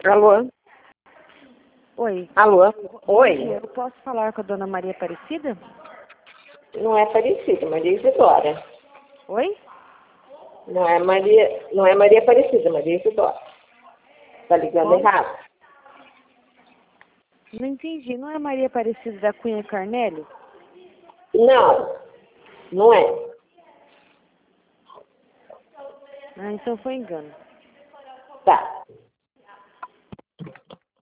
Alô? Oi. Alô? Oi? Eu posso falar com a dona Maria Aparecida? Não é Aparecida, Maria Isidora. Oi? Não é Maria Aparecida, Maria Isidora. Tá ligando Como? errado? Não entendi. Não é Maria Aparecida da Cunha Carnélio? Não, não é. Ah, então foi engano. Tá.